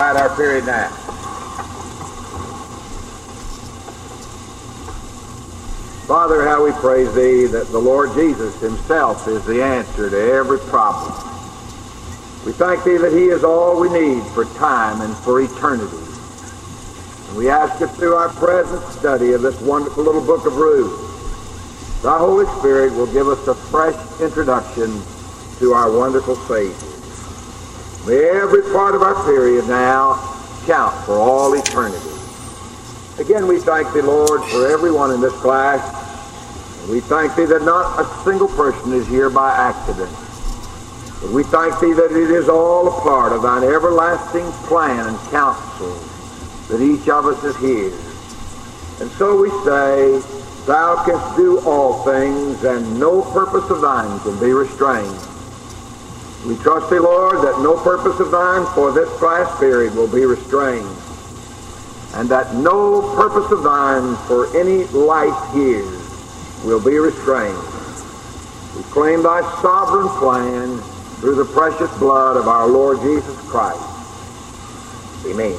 right, our period now. Father, how we praise Thee that the Lord Jesus Himself is the answer to every problem. We thank Thee that He is all we need for time and for eternity. And we ask that through our present study of this wonderful little book of Ruth, Thy Holy Spirit will give us a fresh introduction to our wonderful Savior. May every part of our period now count for all eternity. Again, we thank Thee, Lord, for everyone in this class. And we thank Thee that not a single person is here by accident. But we thank Thee that it is all a part of Thine everlasting plan and counsel that each of us is here. And so we say, Thou canst do all things, and no purpose of Thine can be restrained. We trust Thee, Lord, that no purpose of Thine for this class period will be restrained, and that no purpose of Thine for any life here will be restrained. We claim Thy sovereign plan through the precious blood of our Lord Jesus Christ. Amen.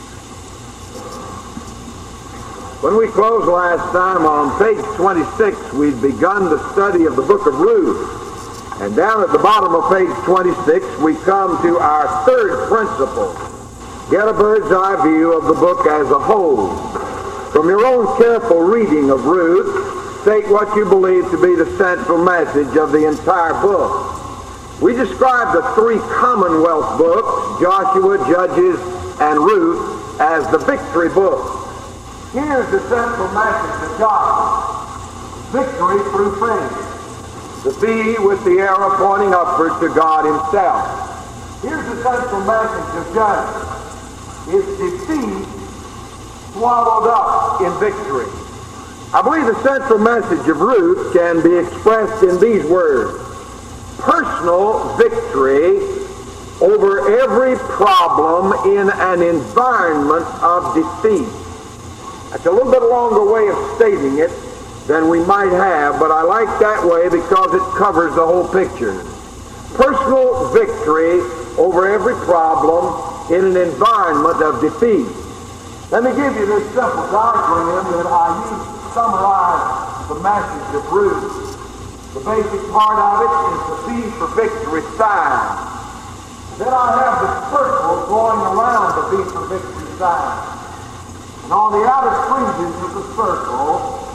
When we closed last time on page 26, we'd begun the study of the book of Ruth. And down at the bottom of page 26, we come to our third principle. Get a bird's eye view of the book as a whole. From your own careful reading of Ruth, state what you believe to be the central message of the entire book. We describe the three Commonwealth books, Joshua, Judges, and Ruth, as the victory book. Here's the central message of Joshua: victory through faith. The V with the arrow pointing upward to God Himself. Here's the central message of Judges: is defeat swallowed up in victory. I believe the central message of Ruth can be expressed in these words: personal victory over every problem in an environment of defeat. That's a little bit longer way of stating it than we might have, but I like that way because it covers the whole picture. Personal victory over every problem in an environment of defeat. Let me give you this simple diagram that I use to summarize the message of Ruth. The basic part of it is the V for victory sign. Then I have the circle going around the V for victory sign. And on the outer fringes of the circle,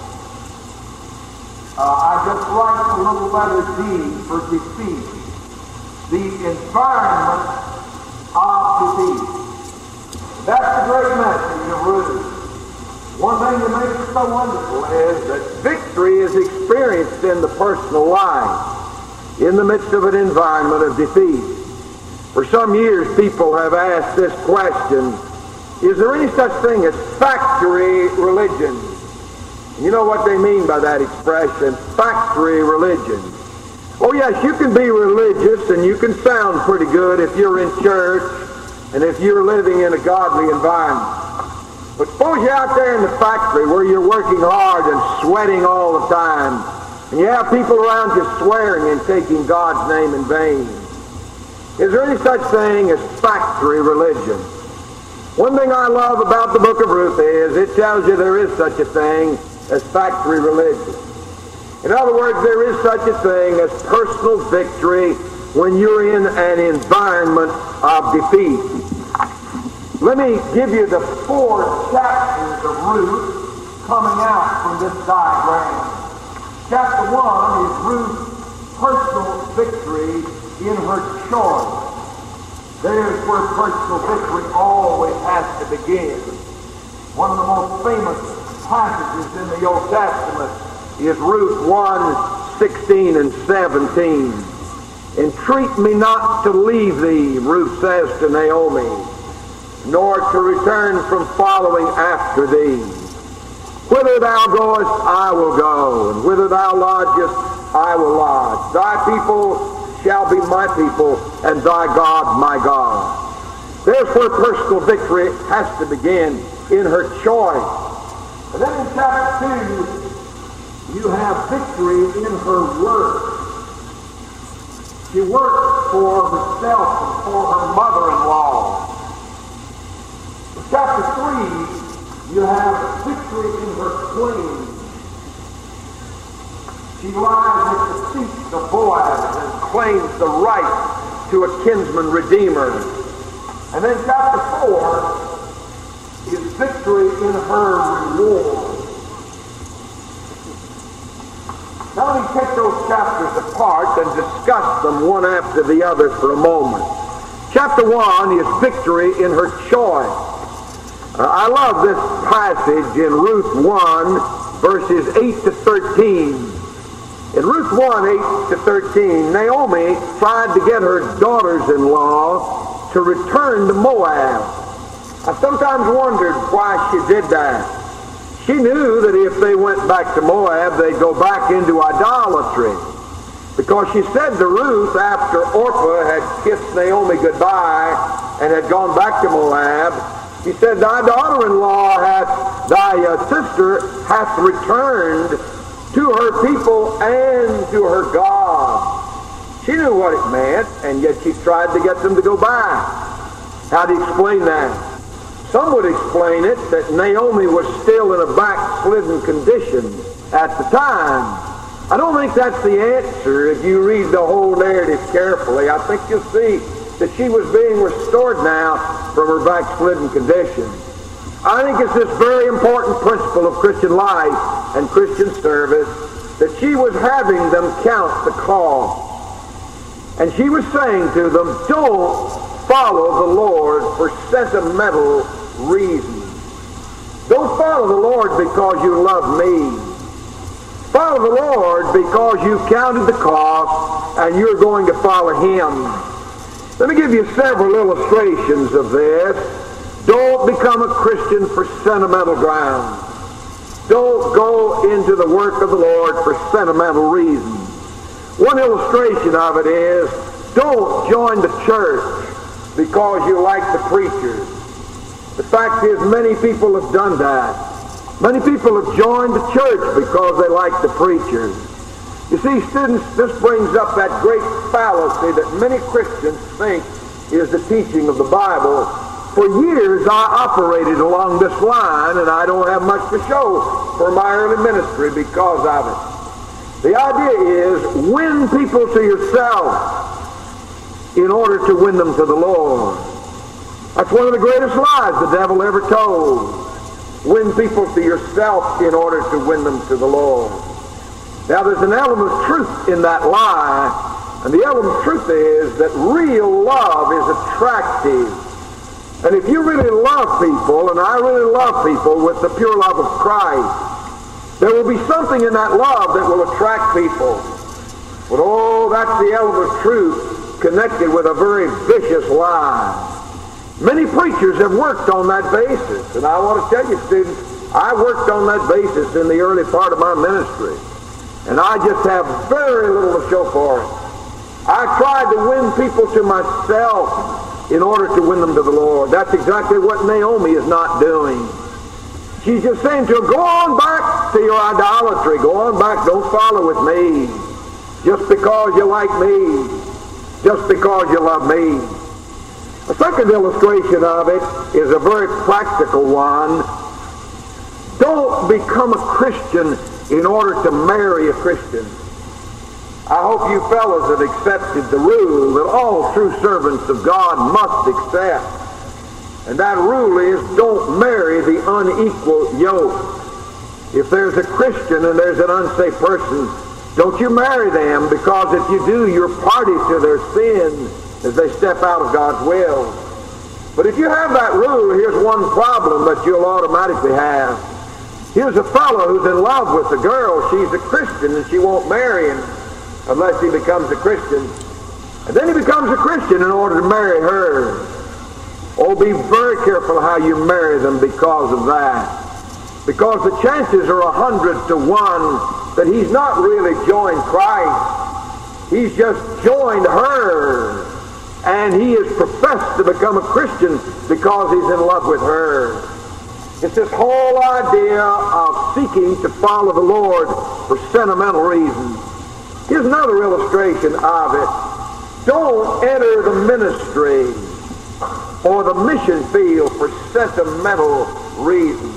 I just write the little letter D for defeat. The environment of defeat. That's the great message of Ruth. One thing that makes it so wonderful is that victory is experienced in the personal life, in the midst of an environment of defeat. For some years, people have asked this question: is there any such thing as factory religion? You know what they mean by that expression, factory religion. Oh yes, you can be religious and you can sound pretty good if you're in church and if you're living in a godly environment. But suppose you're out there in the factory where you're working hard and sweating all the time, and you have people around you swearing and taking God's name in vain. Is there any such thing as factory religion? One thing I love about the book of Ruth is it tells you there is such a thing as factory religion. In other words, there is such a thing as personal victory when you're in an environment of defeat. Let me give you the 4 chapters of Ruth coming out from this diagram. Chapter 1 is Ruth's personal victory in her choice. There's where personal victory always has to begin. One of the most famous passages in the Old Testament is Ruth 1:16 and 17. Entreat me not to leave thee, Ruth says to Naomi, nor to return from following after thee. Whither thou goest, I will go, and whither thou lodgest, I will lodge. Thy people shall be my people, and thy God my God. Therefore, personal victory has to begin in her choice. And then in chapter 2, you have victory in her work. She worked for herself and for her mother-in-law. Chapter 3, you have victory in her spleen. She lies at the feet of Boaz and claims the right to a kinsman redeemer. And then chapter 4 is victory in her reward. Now let me take those chapters apart and discuss them one after the other for a moment. Chapter 1 is victory in her choice. I love this passage in Ruth 1, verses 8 to 13. In Ruth 1, 8 to 13, Naomi tried to get her daughters-in-law to return to Moab. I sometimes wondered why she did that. She knew that if they went back to Moab, they'd go back into idolatry. Because she said to Ruth, after Orpah had kissed Naomi goodbye and had gone back to Moab, she said, thy daughter-in-law thy sister hath returned to her people and to her God. She knew what it meant, and yet she tried to get them to go back. How do you explain that? Some would explain it that Naomi was still in a backslidden condition at the time. I don't think that's the answer if you read the whole narrative carefully. I think you'll see that she was being restored now from her backslidden condition. I think it's this very important principle of Christian life and Christian service that she was having them count the cost. And she was saying to them, don't follow the Lord for sentimental reasons. Don't follow the Lord because you love me. Follow the Lord because you counted the cost and you're going to follow Him. Let me give you several illustrations of this. Don't become a Christian for sentimental grounds. Don't go into the work of the Lord for sentimental reasons. One illustration of it is, don't join the church because you like the preachers. The fact is, many people have done that. Many people have joined the church because they like the preachers. You see, students, this brings up that great fallacy that many Christians think is the teaching of the Bible. For years, I operated along this line, and I don't have much to show for my early ministry because of it. The idea is, win people to yourself in order to win them to the Lord. That's one of the greatest lies the devil ever told. Win people to yourself in order to win them to the Lord. Now, there's an element of truth in that lie, and the element of truth is that real love is attractive. And if you really love people, and I really love people with the pure love of Christ, there will be something in that love that will attract people. But oh, that's the element of truth connected with a very vicious lie. Many preachers have worked on that basis, and I want to tell you, students, I worked on that basis in the early part of my ministry, and I just have very little to show for it. I tried to win people to myself in order to win them to the Lord. That's exactly what Naomi is not doing. She's just saying to her, go on back to your idolatry. Go on back. Don't follow with me. Just because you like me. Just because you love me. A second illustration of it is a very practical one. Don't become a Christian in order to marry a Christian. I hope you fellows have accepted the rule that all true servants of God must accept. And that rule is, don't marry the unequal yoke. If there's a Christian and there's an unsafe person, don't you marry them, because if you do, you're party to their sin as they step out of God's will. But if you have that rule, here's one problem that you'll automatically have. Here's a fellow who's in love with a girl. She's a Christian, and she won't marry him unless he becomes a Christian. And then he becomes a Christian in order to marry her. Oh, be very careful how you marry them because of that. Because the chances are 100 to 1 that he's not really joined Christ. He's just joined her. And he has professed to become a Christian because he's in love with her. It's this whole idea of seeking to follow the Lord for sentimental reasons. Here's another illustration of it. Don't enter the ministry or the mission field for sentimental reasons.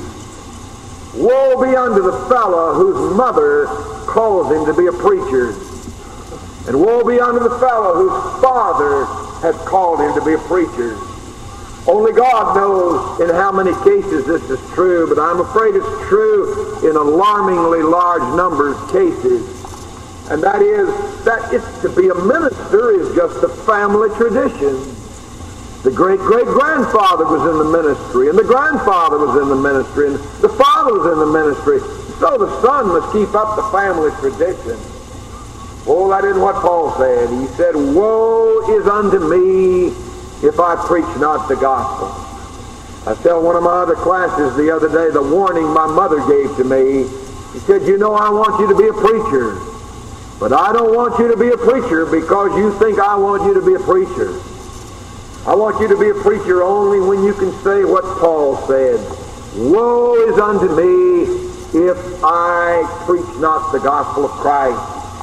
Woe be unto the fellow whose mother calls him to be a preacher. And woe be unto the fellow whose father has called him to be a preacher. Only God knows in how many cases this is true, but I'm afraid it's true in alarmingly large numbers of cases. And that is that to be a minister is just a family tradition. The great-great-grandfather was in the ministry, and the grandfather was in the ministry, and the father was in the ministry. So the son must keep up the family tradition. Oh, that isn't what Paul said. He said, woe is unto me if I preach not the gospel. I tell one of my other classes the other day the warning my mother gave to me. He said, you know, I want you to be a preacher, but I don't want you to be a preacher because you think I want you to be a preacher. I want you to be a preacher only when you can say what Paul said. Woe is unto me if I preach not the gospel of Christ.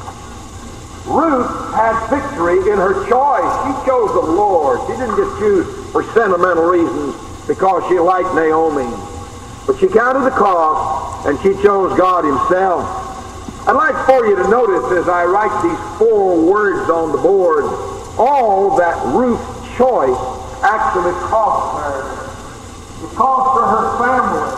Ruth had victory in her choice. She chose the Lord. She didn't just choose for sentimental reasons because she liked Naomi. But she counted the cost and she chose God himself. I'd like for you to notice as I write these 4 words on the board, all that Ruth's choice actually cost her. It cost her her family.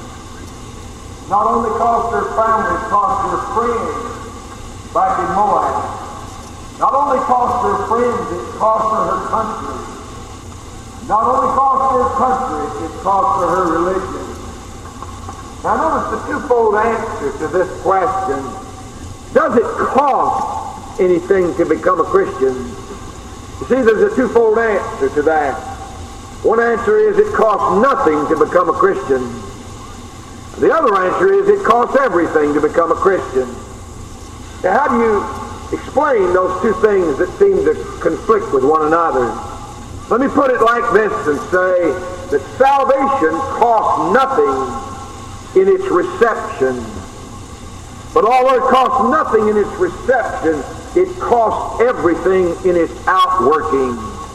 Not only cost her family, it cost her friends back in Moab. Not only cost her friends, it cost her her country. Not only cost her her country, it cost her her religion. Now notice the twofold answer to this question. Does it cost anything to become a Christian? You see, there's a twofold answer to that. One answer is it costs nothing to become a Christian. The other answer is it costs everything to become a Christian. Now, how do you explain those two things that seem to conflict with one another? Let me put it like this and say that salvation costs nothing in its reception. But although it costs nothing in its reception, it costs everything in its outworking.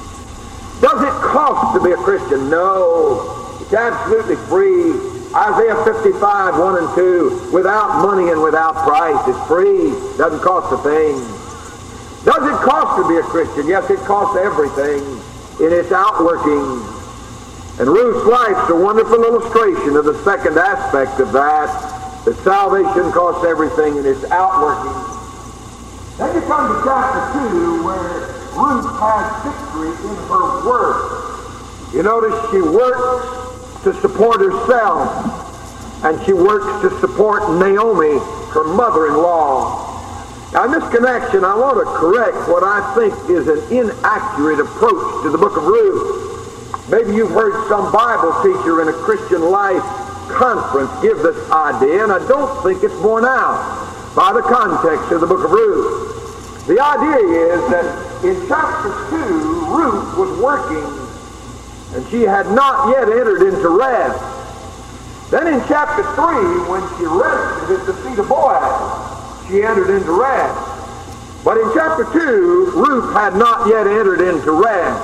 Does it cost to be a Christian? No. It's absolutely free. Isaiah 55, 1 and 2, without money and without price. It's free. Doesn't cost a thing. Does it cost to be a Christian? Yes, it costs everything in its outworking. And Ruth's life's a wonderful illustration of the second aspect of that salvation costs everything in its outworking. Then you come to chapter 2 where Ruth has victory in her work. You notice she works to support herself, and she works to support Naomi, her mother-in-law. Now in this connection, I want to correct what I think is an inaccurate approach to the book of Ruth. Maybe you've heard some Bible teacher in a Christian life conference give this idea, and I don't think it's borne out by the context of the book of Ruth. The idea is that in chapter 2, Ruth was working, and she had not yet entered into rest. Then in chapter 3, when she rested at the feet of Boaz, she entered into rest. But in chapter 2, Ruth had not yet entered into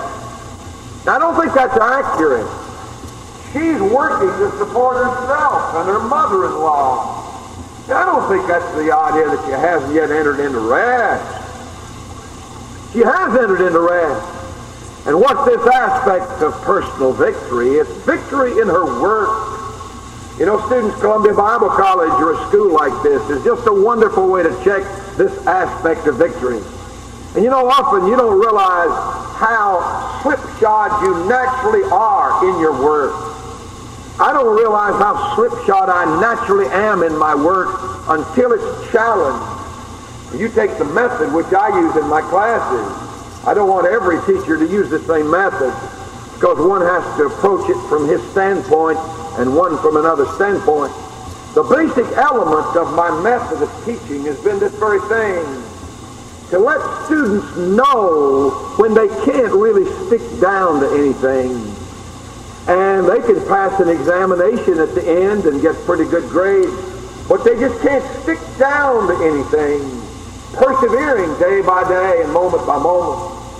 rest. Now, I don't think that's accurate. She's working to support herself and her mother-in-law. I don't think that's the idea that she hasn't yet entered into rest. She has entered into rest. And what's this aspect of personal victory? It's victory in her work. You know, students, Columbia Bible College or a school like this is just a wonderful way to check this aspect of victory. And you know, often you don't realize how slipshod you naturally are in your work. I don't realize how slipshod I naturally am in my work until it's challenged. You take the method which I use in my classes. I don't want every teacher to use the same method because one has to approach it from his standpoint and one from another standpoint. The basic element of my method of teaching has been this very thing: to let students know when they can't really stick down to anything. And they can pass an examination at the end and get pretty good grades, but they just can't stick down to anything, persevering day by day and moment by moment.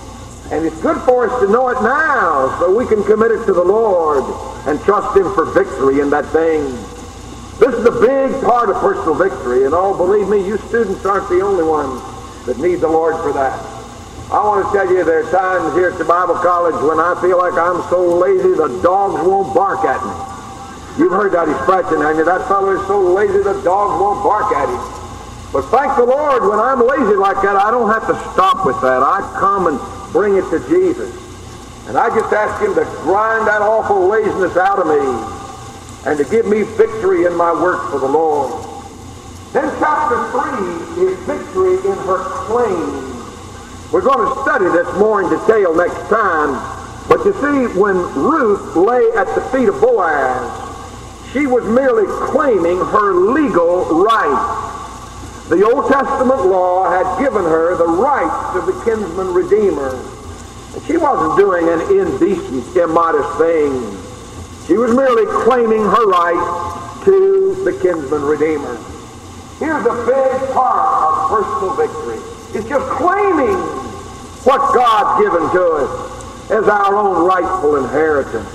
And it's good for us to know it now so we can commit it to the Lord and trust Him for victory in that thing. This is a big part of personal victory, and oh, believe me, you students aren't the only ones that need the Lord for that. I want to tell you, there are times here at the Bible College when I feel like I'm so lazy the dogs won't bark at me. You've heard that expression, haven't you? That fellow is so lazy the dogs won't bark at him. But thank the Lord, when I'm lazy like that, I don't have to stop with that. I come and bring it to Jesus. And I just ask Him to grind that awful laziness out of me and to give me victory in my work for the Lord. Then chapter 3 is victory in her claims. We're going to study this more in detail next time. But you see, when Ruth lay at the feet of Boaz, she was merely claiming her legal right. The Old Testament law had given her the rights of the kinsman redeemer. And she wasn't doing an indecent, immodest thing. She was merely claiming her right to the kinsman redeemer. Here's a big part of personal victory. It's just claiming what God's given to us as our own rightful inheritance.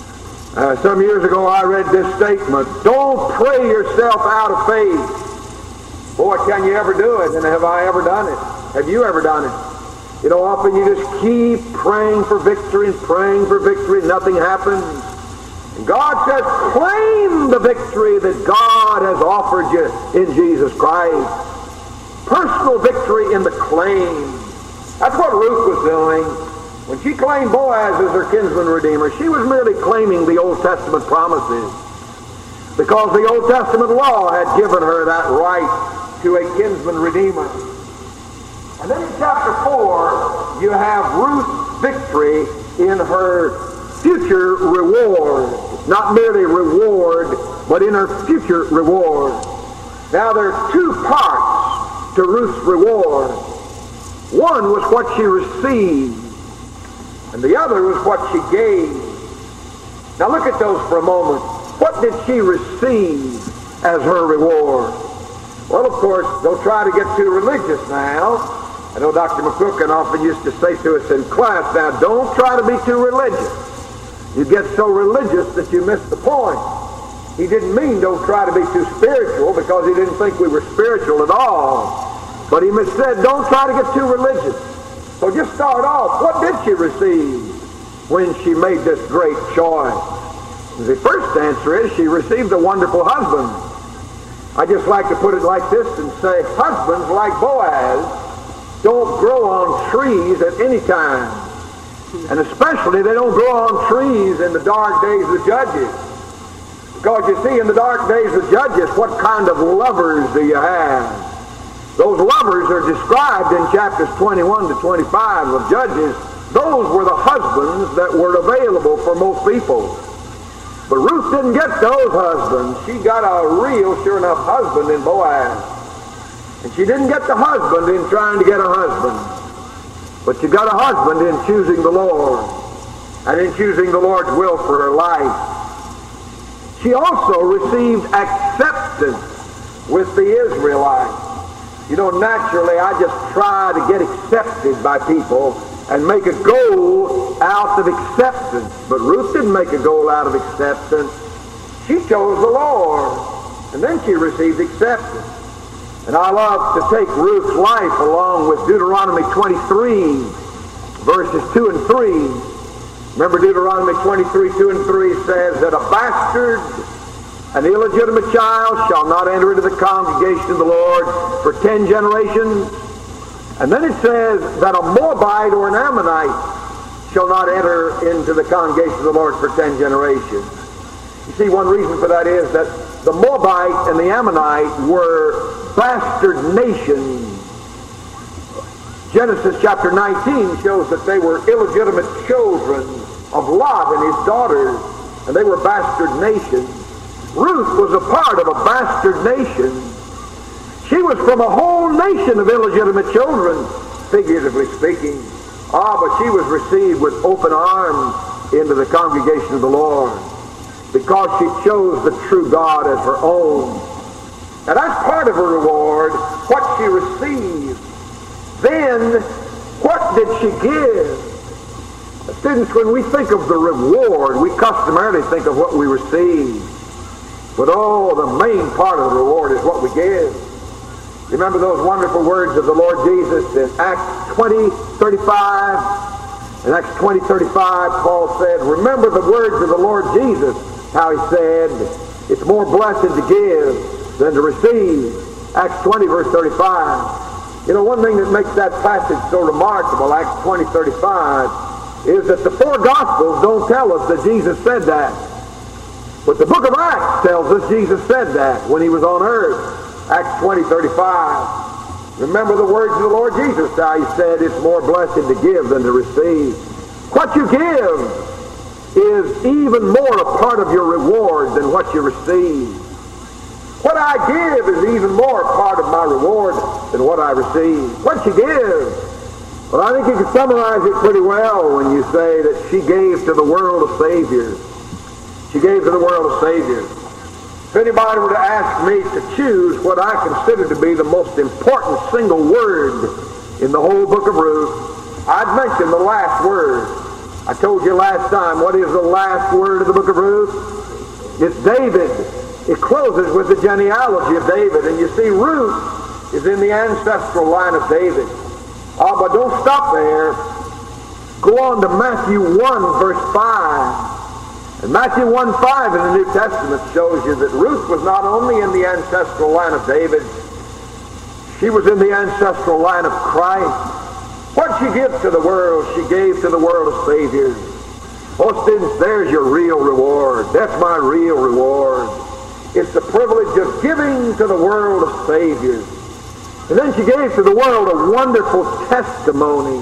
Some years ago I read this statement, don't pray yourself out of faith. Boy, can you ever do it? And have I ever done it? Have you ever done it? You know, often you just keep praying for victory and praying for victory, nothing happens. And God says, claim the victory that God has offered you in Jesus Christ. Personal victory in the claim. That's what Ruth was doing. When she claimed Boaz as her kinsman redeemer, she was merely claiming the Old Testament promises. Because the Old Testament law had given her that right to a kinsman redeemer. And then in chapter 4, you have Ruth's victory in her future reward. Not merely reward, but in her future reward. Now there are two parts to Ruth's reward. One was what she received, and the other was what she gave. Now look at those for a moment. What did she receive as her reward? Well, of course, don't try to get too religious now. I know Dr. McCook often used to say to us in class, now don't try to be too religious. You get so religious that you miss the point. He didn't mean don't try to be too spiritual because he didn't think we were spiritual at all. But he said don't try to get too religious. So just start off. What did she receive when she made this great choice? The first answer is she received a wonderful husband. I just like to put it like this and say, husbands like Boaz don't grow on trees at any time. And especially they don't grow on trees in the dark days of Judges. Because you see, in the dark days of Judges, what kind of lovers do you have? Those lovers are described in chapters 21 to 25 of Judges. Those were the husbands that were available for most people. But Ruth didn't get those husbands. She got a real, sure enough husband in Boaz. And she didn't get the husband in trying to get a husband. But she got a husband in choosing the Lord. And in choosing the Lord's will for her life. She also received acceptance with the Israelites. You know, naturally, I just try to get accepted by people and make a goal out of acceptance. But Ruth didn't make a goal out of acceptance. She chose the Lord. And then she received acceptance. And I love to take Ruth's life along with Deuteronomy 23, verses 2 and 3. Remember Deuteronomy 23, 2 and 3 says that a bastard, an illegitimate child, shall not enter into the congregation of the Lord for 10 generations. And then it says that a Moabite or an Ammonite shall not enter into the congregation of the Lord for 10 generations. You see, one reason for that is that the Moabite and the Ammonite were bastard nations. Genesis chapter 19 shows that they were illegitimate children of Lot and his daughters, and they were bastard nations. Ruth was a part of a bastard nation. She was from a whole nation of illegitimate children, figuratively speaking. But she was received with open arms into the congregation of the Lord because she chose the true God as her own. And that's part of her reward, what she received. Then, what did she give? Students, when we think of the reward, we customarily think of what we receive. But the main part of the reward is what we give. Remember those wonderful words of the Lord Jesus in Acts 20:35? In Acts 20:35, Paul said, remember the words of the Lord Jesus, how he said, it's more blessed to give than to receive. Acts 20, verse 35. You know, one thing that makes that passage so remarkable, Acts 20:35, is that the four Gospels don't tell us that Jesus said that. But the book of Acts tells us Jesus said that when he was on earth. Acts 20:35. Remember the words of the Lord Jesus, how he said it's more blessed to give than to receive. What you give is even more a part of your reward than what you receive. What I give is even more a part of my reward than what I receive. What you give? Well, I think you can summarize it pretty well when you say that she gave to the world a Savior. She gave to the world a Savior. If anybody were to ask me to choose what I consider to be the most important single word in the whole book of Ruth, I'd mention the last word. I told you last time, what is the last word of the book of Ruth? It's David. It closes with the genealogy of David. And you see, Ruth is in the ancestral line of David. But don't stop there. Go on to Matthew 1, verse 5. And Matthew 1:5 in the New Testament shows you that Ruth was not only in the ancestral line of David, she was in the ancestral line of Christ. What she gives to the world, she gave to the world a Savior. Oh, students, there's your real reward. That's my real reward. It's the privilege of giving to the world a Savior. And then she gave to the world a wonderful testimony.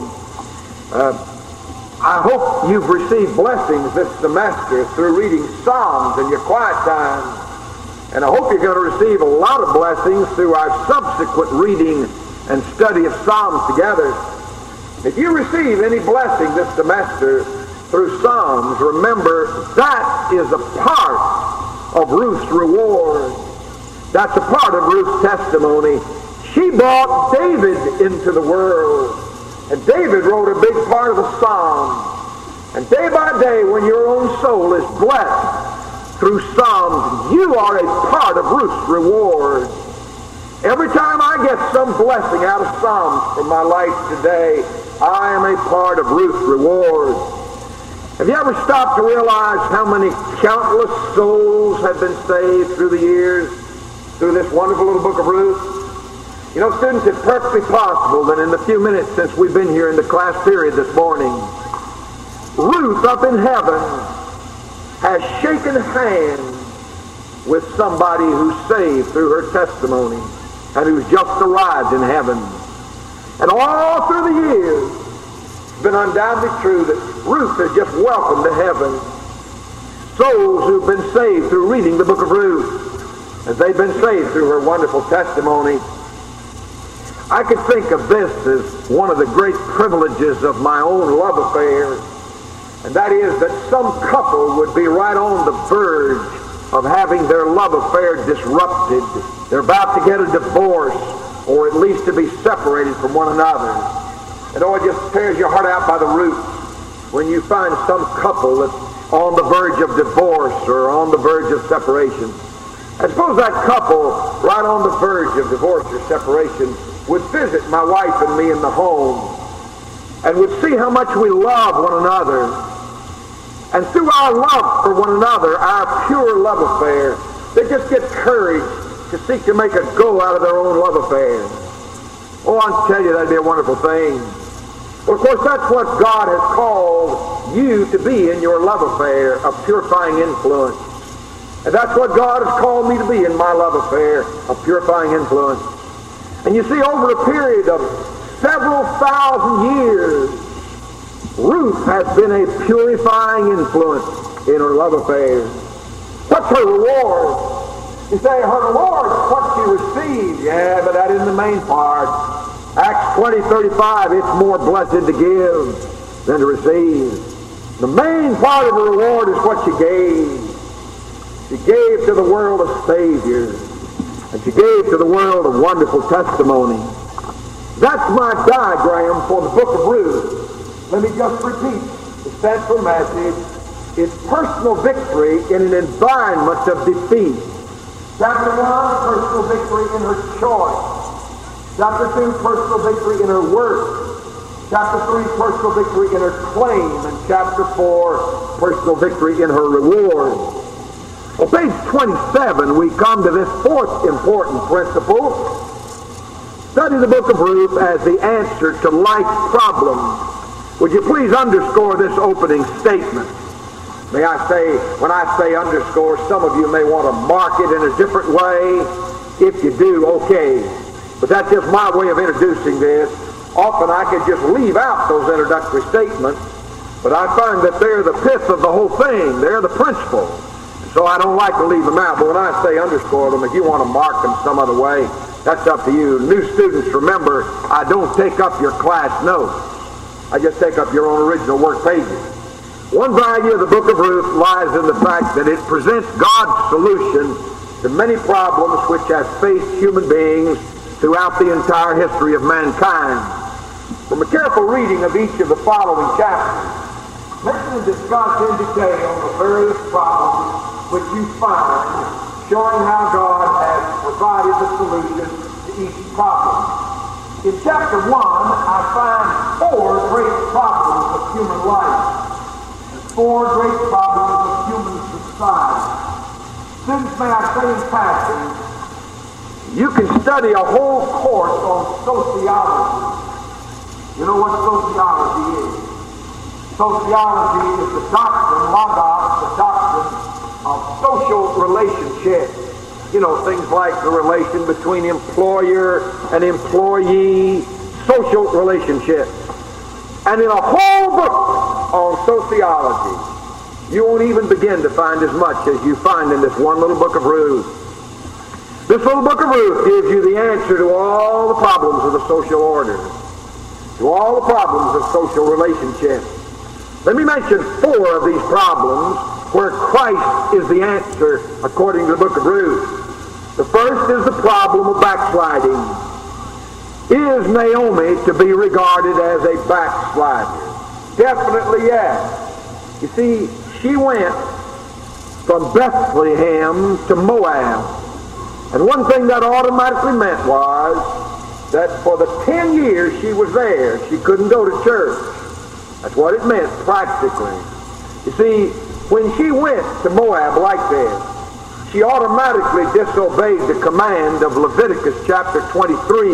I hope you've received blessings this semester through reading Psalms in your quiet time. And I hope you're going to receive a lot of blessings through our subsequent reading and study of Psalms together. If you receive any blessing this semester through Psalms, remember that is a part of Ruth's reward. That's a part of Ruth's testimony. She brought David into the world. And David wrote a big part of the Psalm. And day by day, when your own soul is blessed through Psalms, you are a part of Ruth's reward. Every time I get some blessing out of Psalms from my life today, I am a part of Ruth's reward. Have you ever stopped to realize how many countless souls have been saved through the years, through this wonderful little book of Ruth? You know, students, it's perfectly possible that in the few minutes since we've been here in the class period this morning, Ruth up in heaven has shaken hands with somebody who's saved through her testimony and who's just arrived in heaven. And all through the years, it's been undoubtedly true that Ruth has just welcomed to heaven souls who've been saved through reading the book of Ruth, as they've been saved through her wonderful testimony. I could think of this as one of the great privileges of my own love affair, and that is that some couple would be right on the verge of having their love affair disrupted. They're about to get a divorce, or at least to be separated from one another. And it just tears your heart out by the roots when you find some couple that's on the verge of divorce or on the verge of separation. I suppose that couple right on the verge of divorce or separation would visit my wife and me in the home and would see how much we love one another. And through our love for one another, our pure love affair, they just get courage to seek to make a go out of their own love affair. Oh, I'll tell you, that'd be a wonderful thing. Well, of course, that's what God has called you to be in your love affair, a purifying influence. And that's what God has called me to be in my love affair, a purifying influence. And you see, over a period of several thousand years, Ruth has been a purifying influence in her love affair. What's her reward? You say, her reward is what she received. Yeah, but that isn't the main part. Acts 20:35, it's more blessed to give than to receive. The main part of her reward is what she gave. She gave to the world a Savior. And she gave to the world a wonderful testimony. That's my diagram for the book of Ruth. Let me just repeat the central message is personal victory in an environment of defeat. Chapter 1, personal victory in her choice. Chapter 2, personal victory in her work. Chapter 3, personal victory in her claim. And chapter 4, personal victory in her reward. On page 27, we come to this fourth important principle. Study the book of Ruth as the answer to life's problems. Would you please underscore this opening statement? May I say, when I say underscore, some of you may want to mark it in a different way. If you do, okay. But that's just my way of introducing this. Often I could just leave out those introductory statements, but I find that they're the pith of the whole thing. They're the principle. So I don't like to leave them out. But when I say underscore them, if you want to mark them some other way, that's up to you. New students, remember, I don't take up your class notes. I just take up your own original work pages. One value of the book of Ruth lies in the fact that it presents God's solution to many problems which have faced human beings throughout the entire history of mankind. From a careful reading of each of the following chapters, mention and discuss in detail the various problems which you find, showing how God has provided the solution to each problem. In chapter 1, I find 4 great problems of human life. 4 great problems of human society. Students, may I say in passing, you can study a whole course on sociology. You know what sociology is? Sociology is the doctrine, logos, the doctrine of social relationships. You know, things like the relation between employer and employee, social relationships. And in a whole book on sociology, you won't even begin to find as much as you find in this one little book of Ruth. This little book of Ruth gives you the answer to all the problems of the social order, to all the problems of social relationships. Let me mention 4 of these problems where Christ is the answer according to the book of Ruth. The first is the problem of backsliding. Is Naomi to be regarded as a backslider? Definitely yes. You see, she went from Bethlehem to Moab. And one thing that automatically meant was that for the 10 years she was there, she couldn't go to church. That's what it meant practically. You see, when she went to Moab like this, she automatically disobeyed the command of Leviticus chapter 23.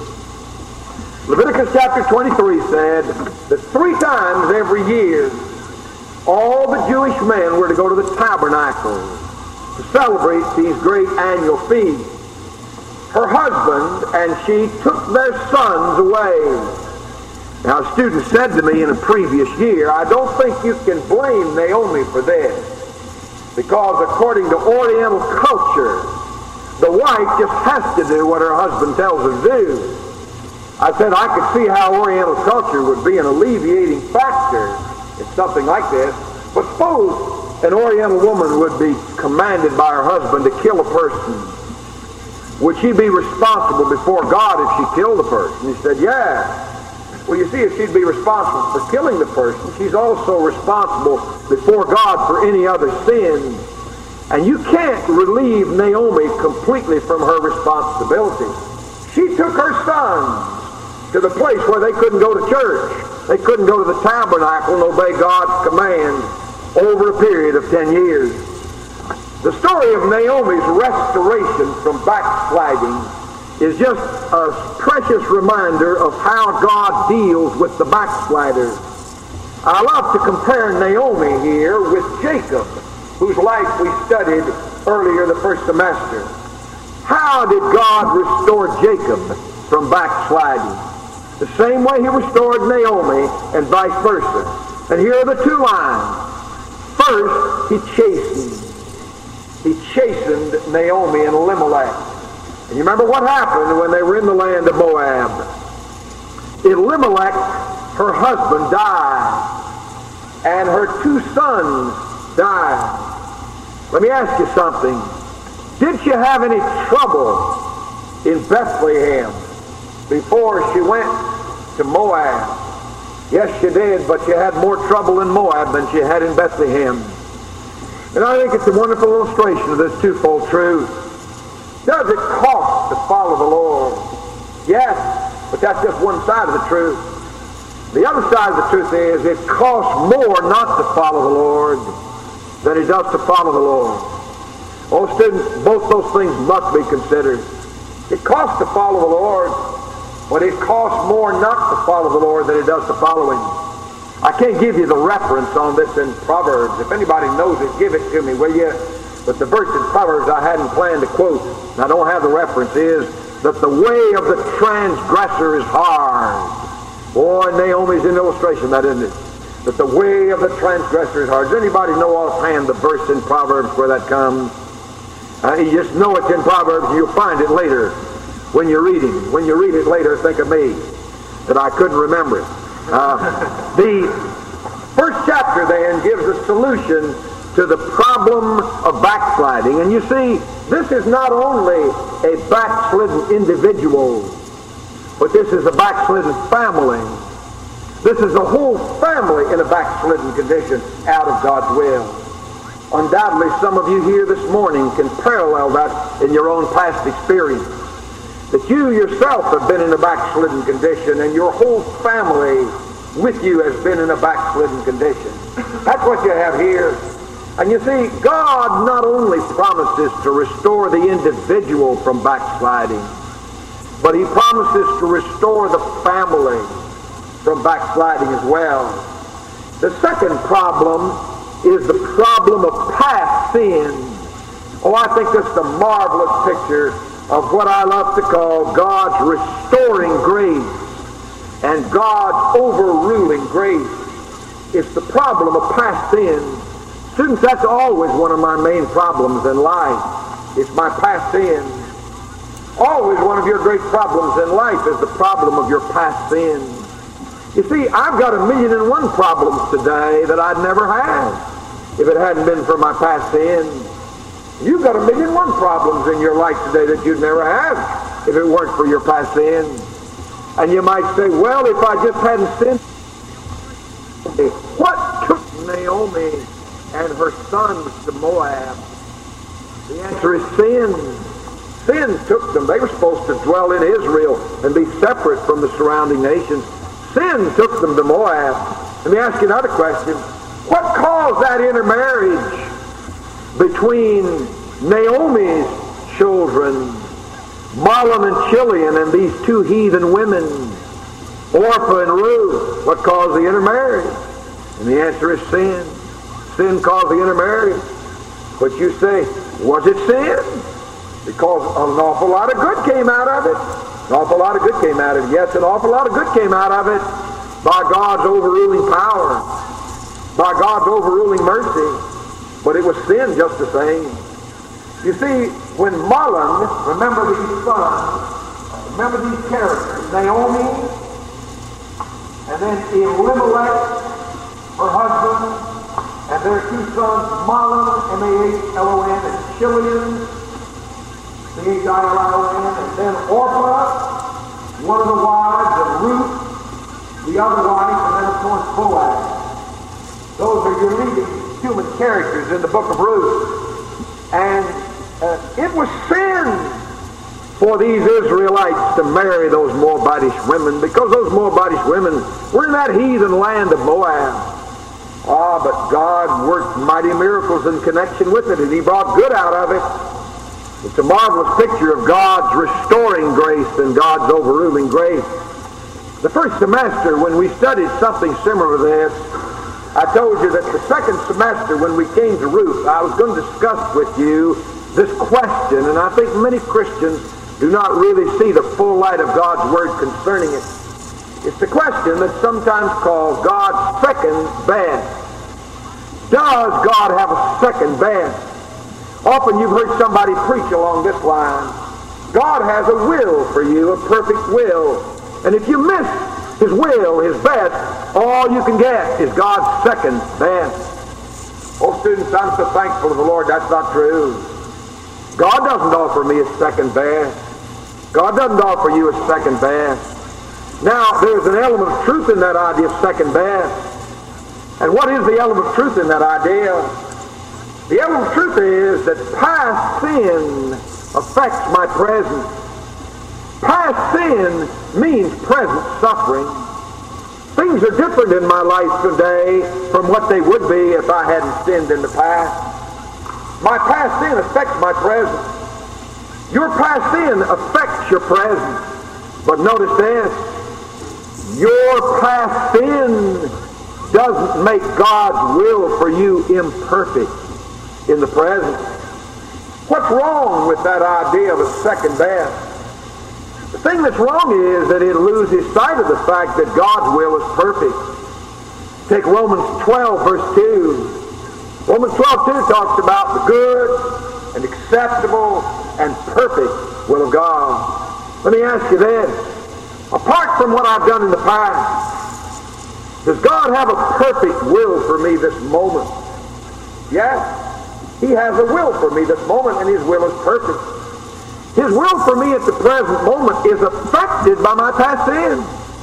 Leviticus chapter 23 said that 3 times every year, all the Jewish men were to go to the tabernacle to celebrate these great annual feasts. Her husband and she took their sons away. Now, a student said to me in a previous year, I don't think you can blame Naomi for this, because according to Oriental culture, the wife just has to do what her husband tells her to do. I said I could see how Oriental culture would be an alleviating factor in something like this, but suppose an Oriental woman would be commanded by her husband to kill a person. Would she be responsible before God if she killed a person? He said, yeah. Well, you see, if she'd be responsible for killing the person, she's also responsible before God for any other sin. And you can't relieve Naomi completely from her responsibility. She took her sons to the place where they couldn't go to church. They couldn't go to the tabernacle and obey God's command over a period of 10 years. The story of Naomi's restoration from backsliding is just a precious reminder of how God deals with the backslider. I love to compare Naomi here with Jacob, whose life we studied earlier the first semester. How did God restore Jacob from backsliding? The same way he restored Naomi and vice versa. And here are the 2 lines. First, he chastened. He chastened Naomi and Elimelech. And you remember what happened when they were in the land of Moab. Elimelech, her husband, died. And her 2 sons died. Let me ask you something. Did she have any trouble in Bethlehem before she went to Moab? Yes, she did, but she had more trouble in Moab than she had in Bethlehem. And I think it's a wonderful illustration of this twofold truth. Does it cost to follow the Lord? Yes, but that's just one side of the truth. The other side of the truth is it costs more not to follow the Lord than it does to follow the Lord. Oh, students, both those things must be considered. It costs to follow the Lord, but it costs more not to follow the Lord than it does to follow Him. I can't give you the reference on this in Proverbs. If anybody knows it, give it to me, will you? But the verse in Proverbs I hadn't planned to quote, and I don't have the reference, is that the way of the transgressor is hard. Boy, Naomi's an illustration of that, isn't it? That the way of the transgressor is hard. Does anybody know offhand the verse in Proverbs where that comes? You just know it's in Proverbs, and you'll find it later when you're reading. When you read it later, think of me, that I couldn't remember it. The first chapter then gives a solution to the problem of backsliding. And you see, this is not only a backslidden individual, but this is a backslidden family. This is a whole family in a backslidden condition out of God's will. Undoubtedly, some of you here this morning can parallel that in your own past experience. That you yourself have been in a backslidden condition, and your whole family with you has been in a backslidden condition. That's what you have here. And you see, God not only promises to restore the individual from backsliding, but He promises to restore the family from backsliding as well. The second problem is the problem of past sin. Oh, I think this is a marvelous picture of what I love to call God's restoring grace and God's overruling grace. It's the problem of past sin. Students, that's always one of my main problems in life. It's my past sin. Always one of your great problems in life is the problem of your past sin. You see, I've got 1,000,001 problems today that I'd never had if it hadn't been for my past sin. You've got 1,000,001 problems in your life today that you'd never have if it weren't for your past sin. And you might say, well, if I just hadn't sinned, what took Naomi and her sons to Moab? The answer is sin. Sin took them. They were supposed to dwell in Israel and be separate from the surrounding nations. Sin took them to Moab. Let me ask you another question. What caused that intermarriage between Naomi's children, Mahlon and Chilion, and these two heathen women, Orpah and Ruth? What caused the intermarriage? And the answer is sin. Sin caused the intermarriage. But you say, was it sin? Because an awful lot of good came out of it. An awful lot of good came out of it. Yes, an awful lot of good came out of it by God's overruling power, by God's overruling mercy. But it was sin just the same. You see, when Mahlon, remember these sons, remember these characters, Naomi, and then Elimelech, her husband, and their two sons, Mahlon, M-A-H-L-O-N, and Chilion, C-H-I-L-I-O-N, and then Orpah, one of the wives, and Ruth, the other wife, and then of course Boaz. Those are your leading human characters in the book of Ruth. And it was sin for these Israelites to marry those Moabitish women, because those Moabitish women were in that heathen land of Moab. But God worked mighty miracles in connection with it, and He brought good out of it. It's a marvelous picture of God's restoring grace and God's overruling grace. The first semester, when we studied something similar to this, I told you that the second semester, when we came to Ruth, I was going to discuss with you this question, and I think many Christians do not really see the full light of God's Word concerning it. It's the question that's sometimes called God's second best. Does God have a second best? Often you've heard somebody preach along this line. God has a will for you, a perfect will. And if you miss His will, His best, all you can get is God's second best. Oh, students, I'm so thankful to the Lord that's not true. God doesn't offer me a second best. God doesn't offer you a second best. Now, there's an element of truth in that idea of second best. And what is the element of truth in that idea? The element of truth is that past sin affects my present. Past sin means present suffering. Things are different in my life today from what they would be if I hadn't sinned in the past. My past sin affects my present. Your past sin affects your present. But notice this, your past sin doesn't make God's will for you imperfect in the present. What's wrong with that idea of a second best? The thing that's wrong is that it loses sight of the fact that God's will is perfect. Take Romans 12, verse 2. Romans 12:2 talks about the good and acceptable and perfect will of God. Let me ask you this. Apart from what I've done in the past, does God have a perfect will for me this moment? Yes. He has a will for me this moment, and His will is perfect. His will for me at the present moment is affected by my past sin.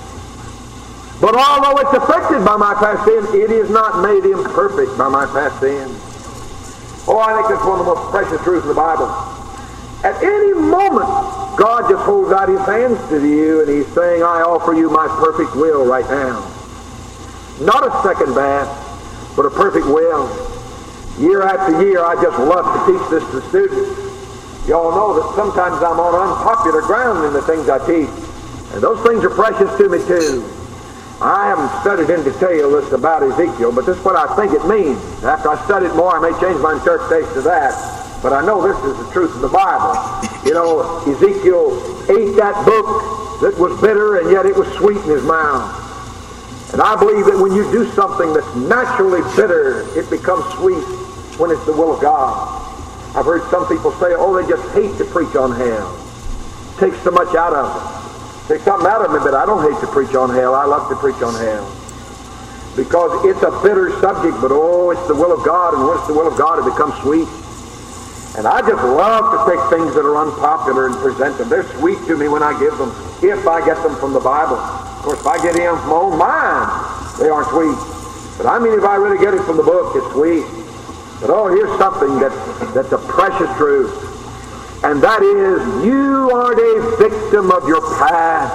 But although it's affected by my past sin, it is not made imperfect by my past sin. Oh, I think that's one of the most precious truths in the Bible. At any moment, God just holds out His hands to you and He's saying, I offer you my perfect will right now. Not a second best, but a perfect will. Year after year, I just love to teach this to students. You all know that sometimes I'm on unpopular ground in the things I teach. And those things are precious to me too. I haven't studied in detail this about Ezekiel, but this is what I think it means. After I study it more, I may change my interpretation of that. But I know this is the truth of the Bible. You know, Ezekiel ate that book that was bitter, and yet it was sweet in his mouth. And I believe that when you do something that's naturally bitter, it becomes sweet when it's the will of God. I've heard some people say, oh, they just hate to preach on hell. It takes so much out of it. Takes something out of me, but I don't hate to preach on hell. I love to preach on hell. Because it's a bitter subject, but oh, it's the will of God, and when it's the will of God, it becomes sweet. And I just love to take things that are unpopular and present them. They're sweet to me when I give them, if I get them from the Bible. Of course, if I get them from my own mind, they aren't sweet. But I mean, if I really get it from the book, it's sweet. But oh, here's something that's a precious truth. And that is, you aren't a victim of your past.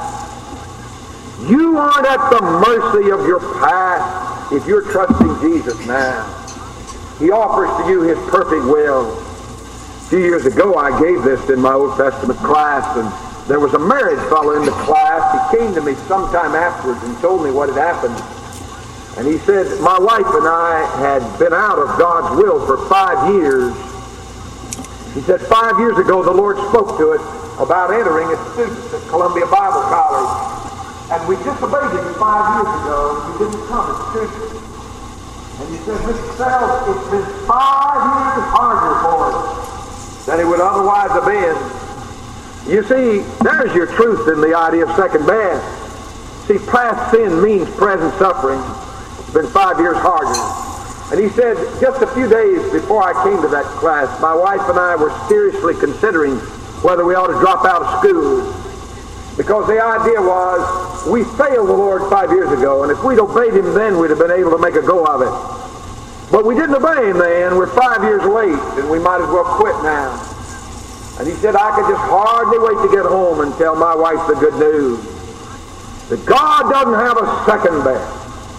You aren't at the mercy of your past if you're trusting Jesus now. He offers to you His perfect will. A few years ago, I gave this in my Old Testament class, and there was a married fellow in the class. He came to me sometime afterwards and told me what had happened. And he said, my wife and I had been out of God's will for 5 years. He said, 5 years ago, the Lord spoke to us about entering as students at Columbia Bible College. And we disobeyed Him 5 years ago, and we didn't come as students. And he said, Mr. Sells, it's been 5 years harder for us than it would otherwise have been. You see, there's your truth in the idea of second best. See, past sin means present suffering. It's been 5 years harder. And he said, just a few days before I came to that class, my wife and I were seriously considering whether we ought to drop out of school. Because the idea was, we failed the Lord 5 years ago, and if we'd obeyed Him then, we'd have been able to make a go of it. But we didn't obey Him then. We're 5 years late, and we might as well quit now. And he said, I could just hardly wait to get home and tell my wife the good news. That God doesn't have a second best.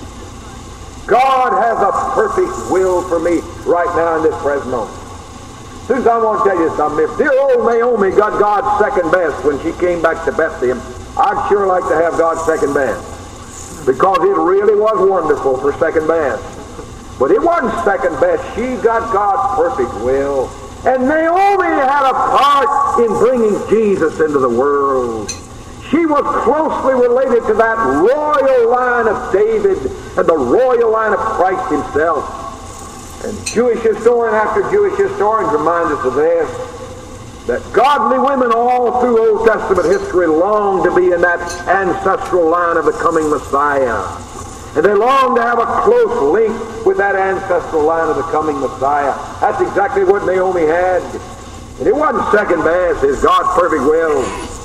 God has a perfect will for me right now in this present moment. Susan, I want to tell you something. If dear old Naomi got God's second best when she came back to Bethlehem, I'd sure like to have God's second best. Because it really was wonderful for second best. But it wasn't second best. She got God's perfect will. And Naomi had a part in bringing Jesus into the world. She was closely related to that royal line of David and the royal line of Christ Himself. And Jewish historian after Jewish historian remind us of this, that godly women all through Old Testament history long to be in that ancestral line of the coming Messiah. And they long to have a close link with that ancestral line of the coming Messiah. That's exactly what Naomi had. And it wasn't second best, it's God's perfect will.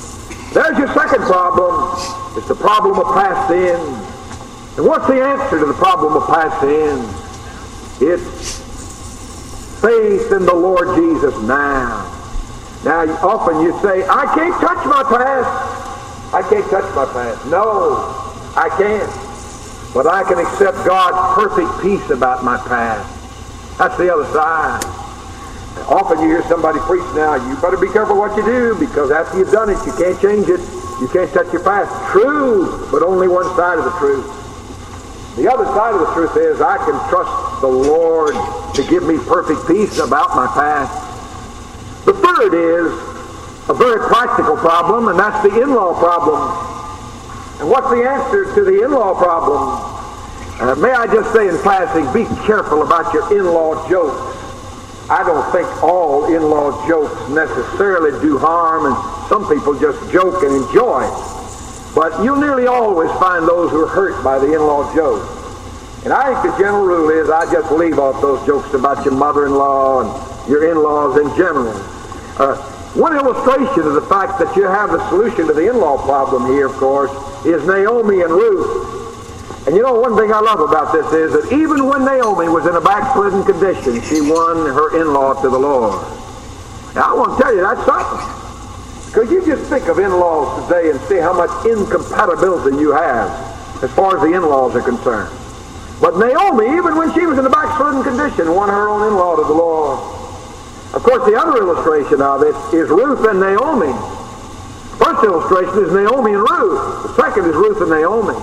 There's your second problem. It's the problem of past sin. And what's the answer to the problem of past sin? It's faith in the Lord Jesus now. Now, often you say, I can't touch my past. I can't touch my past. No, I can't. But I can accept God's perfect peace about my past. That's the other side. Often you hear somebody preach now, you better be careful what you do, because after you've done it, you can't change it. You can't touch your past. True, but only one side of the truth. The other side of the truth is I can trust the Lord to give me perfect peace about my past. The third is a very practical problem, and that's the in-law problem. And what's the answer to the in-law problem? May I just say in passing, be careful about your in-law jokes. I don't think all in-law jokes necessarily do harm, and some people just joke and enjoy it. But you'll nearly always find those who are hurt by the in-law joke. And I think the general rule is I just leave off those jokes about your mother-in-law and your in-laws in general. One illustration of the fact that you have the solution to the in-law problem here, of course, is Naomi and Ruth. And you know, one thing I love about this is that even when Naomi was in a backslidden condition, she won her in-law to the Lord. Now, I want to tell you, that's something. Because you just think of in-laws today and see how much incompatibility you have as far as the in-laws are concerned. But Naomi, even when she was in a backslidden condition, won her own in-law to the Lord. Of course, the other illustration of it is Ruth and Naomi. First illustration is Naomi and Ruth. The second is Ruth and Naomi.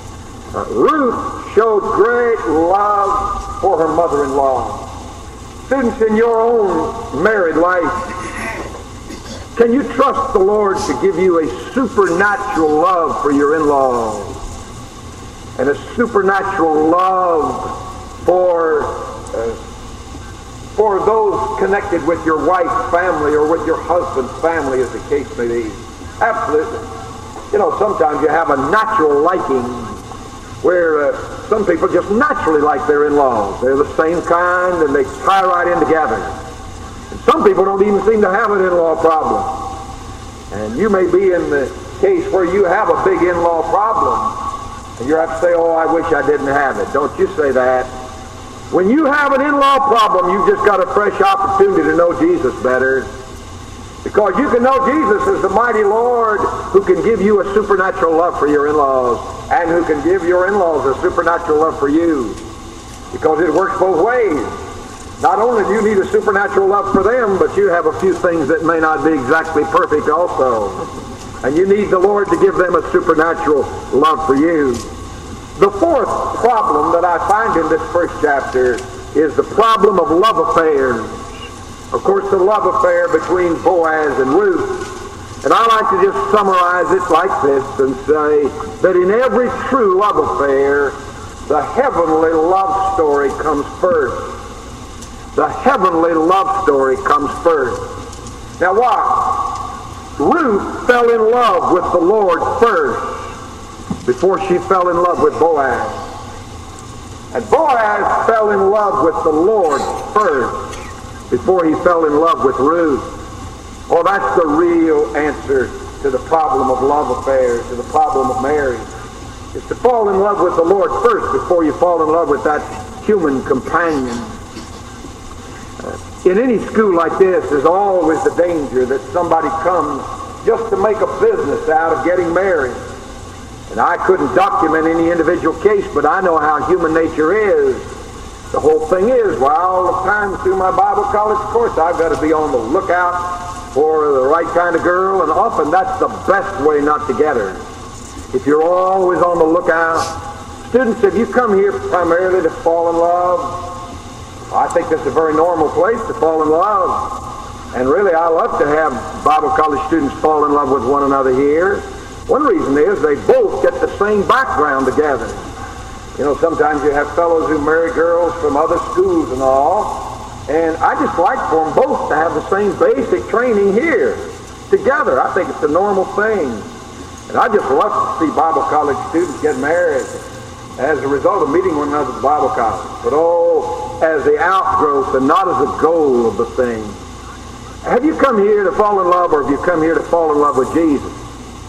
Ruth showed great love for her mother-in-law. Students, in your own married life, can you trust the Lord to give you a supernatural love for your in-laws and a supernatural love for those connected with your wife's family or with your husband's family, as the case may be? Absolutely. You know, sometimes you have a natural liking where some people just naturally like their in-laws. They're the same kind and they tie right in together. And some people don't even seem to have an in-law problem. And you may be in the case where you have a big in-law problem and you have to say, oh, I wish I didn't have it. Don't you say that. When you have an in-law problem, you've just got a fresh opportunity to know Jesus better. Because you can know Jesus as the mighty Lord who can give you a supernatural love for your in-laws and who can give your in-laws a supernatural love for you. Because it works both ways. Not only do you need a supernatural love for them, but you have a few things that may not be exactly perfect also. And you need the Lord to give them a supernatural love for you. The fourth problem that I find in this first chapter is the problem of love affairs. Of course, the love affair between Boaz and Ruth. And I like to just summarize it like this and say that in every true love affair, the heavenly love story comes first. The heavenly love story comes first. Now watch. Ruth fell in love with the Lord first before she fell in love with Boaz. And Boaz fell in love with the Lord first before he fell in love with Ruth. Oh, that's the real answer to the problem of love affairs, to the problem of marriage. It's to fall in love with the Lord first before you fall in love with that human companion. In any school like this, there's always the danger that somebody comes just to make a business out of getting married. And I couldn't document any individual case, but I know how human nature is. The whole thing is, well, all the time through my Bible college course, I've got to be on the lookout for the right kind of girl, and often that's the best way not to get her. If you're always on the lookout, students, if you come here primarily to fall in love, I think this is a very normal place to fall in love. And really, I love to have Bible college students fall in love with one another here. One reason is they both get the same background together. You know, sometimes you have fellows who marry girls from other schools and all, and I just like for them both to have the same basic training here together. I think it's a normal thing. And I just love to see Bible college students get married as a result of meeting one another at Bible college. But oh, as the outgrowth and not as a goal of the thing. Have you come here to fall in love, or have you come here to fall in love with Jesus?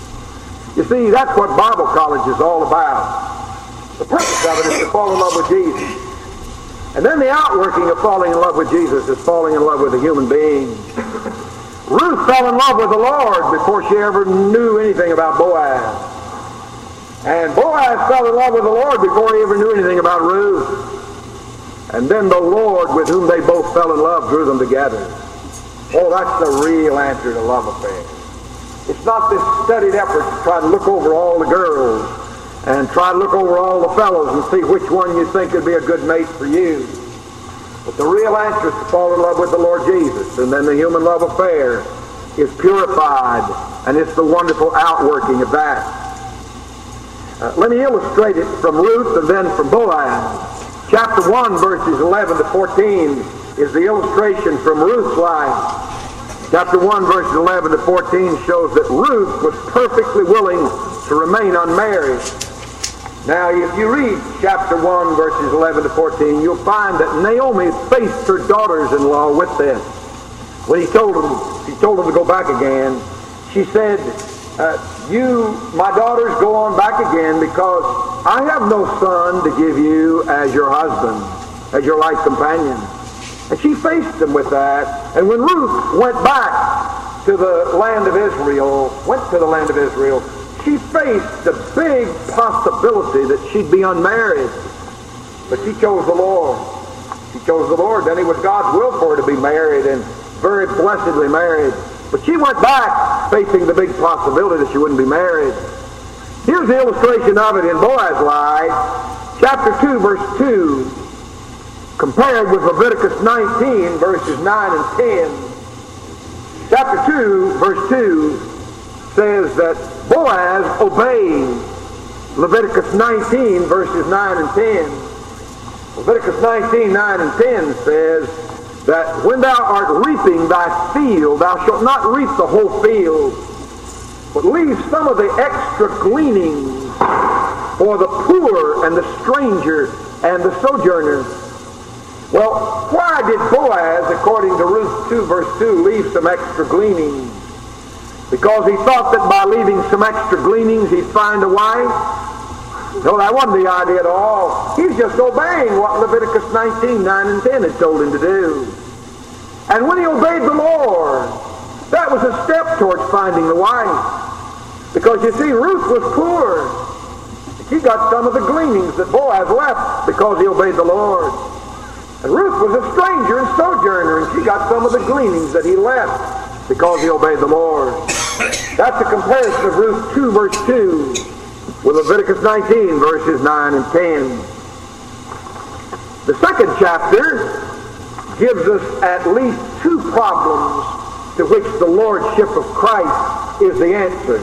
You see, that's what Bible college is all about. The purpose of it is to fall in love with Jesus. And then the outworking of falling in love with Jesus is falling in love with a human being. Ruth fell in love with the Lord before she ever knew anything about Boaz. And Boaz fell in love with the Lord before he ever knew anything about Ruth. And then the Lord, with whom they both fell in love, drew them together. Oh, that's the real answer to love affairs. It's not this studied effort to try to look over all the girls and try to look over all the fellows and see which one you think would be a good mate for you. But the real answer is to fall in love with the Lord Jesus, and then the human love affair is purified, and it's the wonderful outworking of that. Let me illustrate it from Ruth and then from Boaz. Chapter 1, verses 11 to 14 is the illustration from Ruth's life. Chapter 1, verses 11 to 14 shows that Ruth was perfectly willing to remain unmarried. Now, if you read chapter 1, verses 11 to 14, you'll find that Naomi faced her daughters-in-law with this. When she told them to go back again, she said, you, my daughters, go on back again, because I have no son to give you as your husband, as your life companion. And she faced them with that. And when Ruth went back to the land of Israel, she faced the big possibility that she'd be unmarried. But she chose the Lord. She chose the Lord. Then it was God's will for her to be married, and very blessedly married. But she went back facing the big possibility that she wouldn't be married. Here's the illustration of it in Boaz's life. Chapter 2, verse 2, compared with Leviticus 19, verses 9 and 10. Chapter 2, verse 2 says that Boaz obeyed Leviticus 19, verses 9 and 10. Leviticus 19, 9 and 10 says that when thou art reaping thy field, thou shalt not reap the whole field, but leave some of the extra gleanings for the poor and the stranger and the sojourner. Well, why did Boaz, according to Ruth 2, verse 2, leave some extra gleanings? Because he thought that by leaving some extra gleanings he'd find a wife? No, that wasn't the idea at all. He's just obeying what Leviticus 19, 9 and 10 had told him to do. And when he obeyed the Lord, that was a step towards finding the wife. Because you see, Ruth was poor. She got some of the gleanings that Boaz left because he obeyed the Lord. And Ruth was a stranger and sojourner, and she got some of the gleanings that he left because he obeyed the Lord. That's a comparison of Ruth 2, verse 2 with Leviticus 19, verses 9 and 10. The second chapter gives us at least two problems to which the Lordship of Christ is the answer.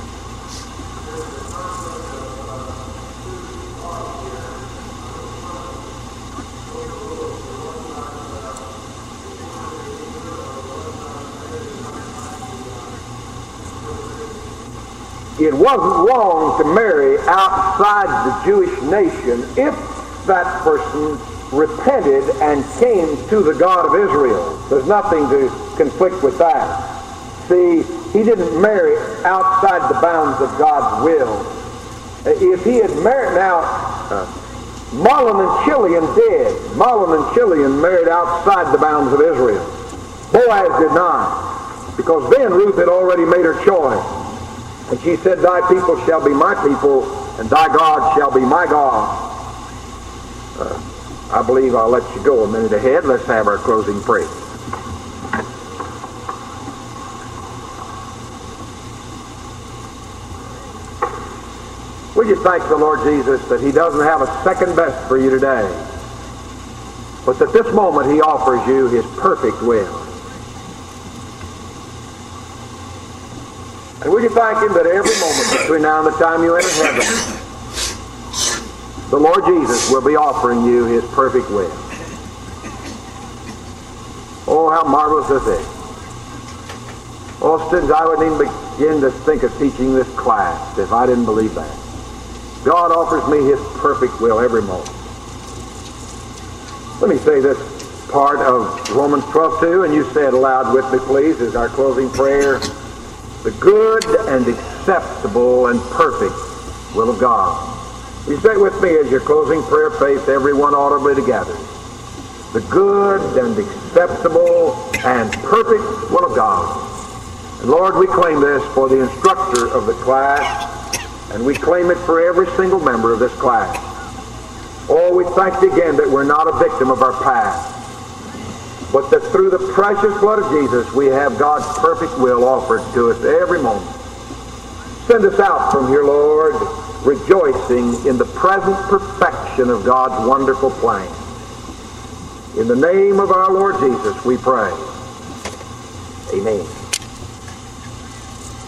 It wasn't wrong to marry outside the Jewish nation if that person repented and came to the God of Israel. There's nothing to conflict with that. See, he didn't marry outside the bounds of God's will. If he had married, now, Mahlon and Chilion did. Mahlon and Chilion married outside the bounds of Israel. Boaz did not, because then Ruth had already made her choice. And she said, thy people shall be my people, and thy God shall be my God. I believe I'll let you go a minute ahead. Let's have our closing prayer. Will you thank the Lord Jesus that he doesn't have a second best for you today, but that this moment he offers you his perfect will. And will you thank him that every moment between now and the time you enter heaven, the Lord Jesus will be offering you his perfect will. Oh, how marvelous this is. Oh, students, I wouldn't even begin to think of teaching this class if I didn't believe that. God offers me his perfect will every moment. Let me say this part of Romans 12:2, and you say it aloud with me, please, as our closing prayer. the good and acceptable and perfect will of God. You say it with me as your closing prayer, faith, everyone audibly together. The good and acceptable and perfect will of God. And Lord, we claim this for the instructor of the class, and we claim it for every single member of this class. Oh, we thank you again that we're not a victim of our past, but that through the precious blood of Jesus we have God's perfect will offered to us every moment. Send us out from here, Lord, rejoicing in the present perfection of God's wonderful plan. In the name of our Lord Jesus we pray. Amen.